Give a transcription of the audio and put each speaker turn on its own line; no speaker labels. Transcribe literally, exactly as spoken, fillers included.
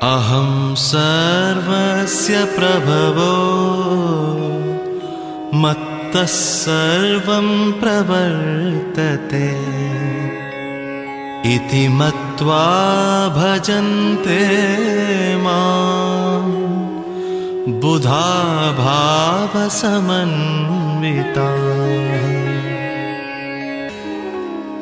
अहं सर्वस्य प्रभवो मत्तः सर्वं प्रवर्तते इति मत्वा भजन्ते मां बुधा भावसमन्विताः।